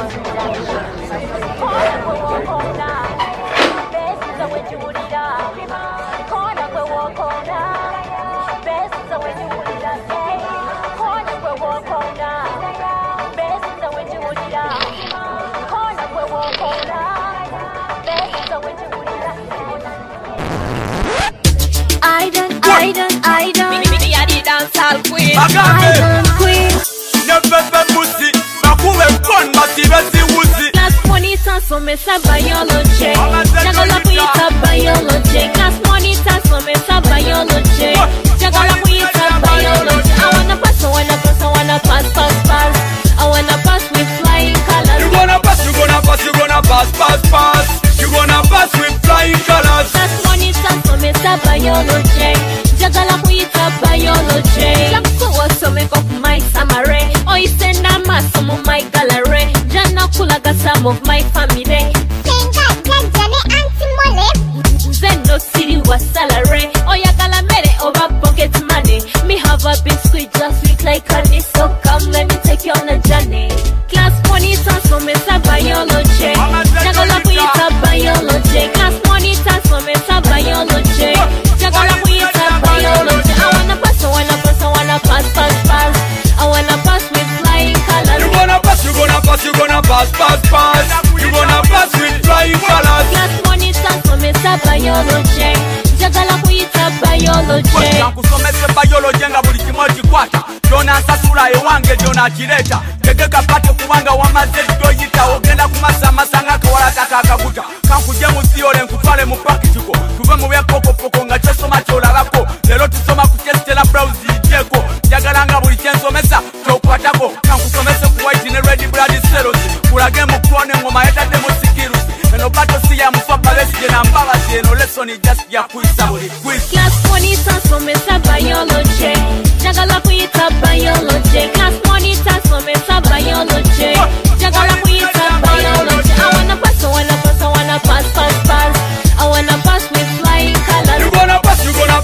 I don't. Me a the dancehall queen. I don't queen. Never pussy. Bakuwe kon masibesi wuzi. Class monitor so me sa biology. Jagala kuita biology. Class monitor so me sa biology. Jagala kuita biology. I wanna pass. I wanna pass with flying colors. You gonna pass. You gonna pass. You gonna pass with flying colors. Class monitor so me sa biology. Jagala kuita biology. Jakuwa so me kok my samare. Oi send a mass some of my gallery. Jana kulaga some of my family. Zeno city was salary. Oya galamere over pocket money. Me have a biscuit just look like honey. So come let me take you on a journey. Class monitor so me sa biology. Jagala kuita biology. Class monitor so me sa biology. Jagala kuita biology. I wanna pass. I wanna pass with flying colors. You gonna pass. You gonna pass. You gonna pass with flying colors. Class monitor so me sa biology. Jagala kuita biology. Kusomesa biology nga buli kimu kikwata. Jona nsasula ewange jona kireta. Tegeka pate kubanga wamaze doyita. Ogenda kumasa masanga kawala takakaguta. Kankuje musiyole nkutwale mu pakitiko. Tuve mu byakokopoko nga kyosoma kyolabako. Lero tusoma ku testela browse yijeko. Jagalanga buli kyensomesa kyokwatako. Kankusomesa ku white ne red blood cells. Kulage mu kwone ngoma yatadde mu sikirus. Eno bato siya mufa palesje na mbabazi. Eno lesson just ya kuisa buli quiz. Class monitor so me sa biology. Jagala kuita biology. Class monitor so me sa biology. Jagala kuita biology. I wanna pass. I wanna pass with flying colors. You gonna pass. You gonna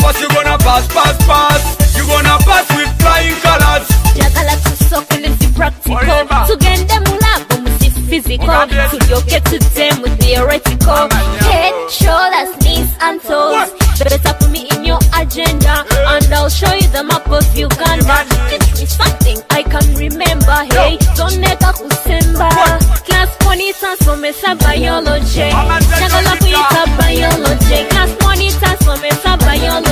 pass with flying colors. Jagala tusokolezi practical. Tugende mulabo musi physical. Tuyoke to them with theoretical. Head, shoulders, knees and toes. Better put me in your agenda, and I'll show you the map of Uganda. Teach me something I can remember. Hey, don't nega kusemba. Class monitor so me sa biology. Jagala kuita biology. Class monitor so me sa biology.